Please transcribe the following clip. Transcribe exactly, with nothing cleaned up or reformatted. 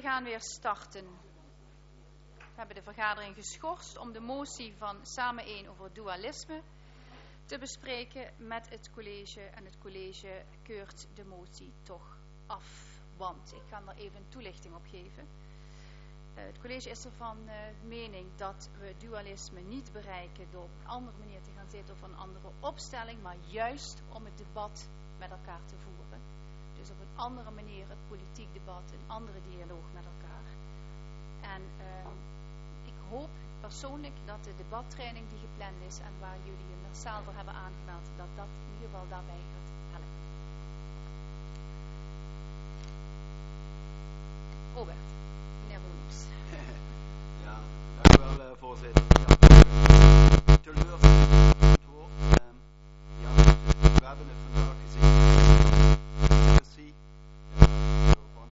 gaan weer starten. We hebben de vergadering geschorst om de motie van Samen één over dualisme te bespreken met het college. En het college keurt de motie toch af. Want, ik ga er even een toelichting op geven. Uh, het college is ervan uh, mening dat we dualisme niet bereiken door op een andere manier te gaan zitten of een andere opstelling, maar juist om het debat met elkaar te voeren. Dus op een andere manier het politiek debat, een andere dialoog met elkaar. En uh, ik hoop persoonlijk dat de debattraining die gepland is en waar jullie je massaal voor hebben aangemeld, dat dat in ieder geval daarbij gaat helpen. Robert.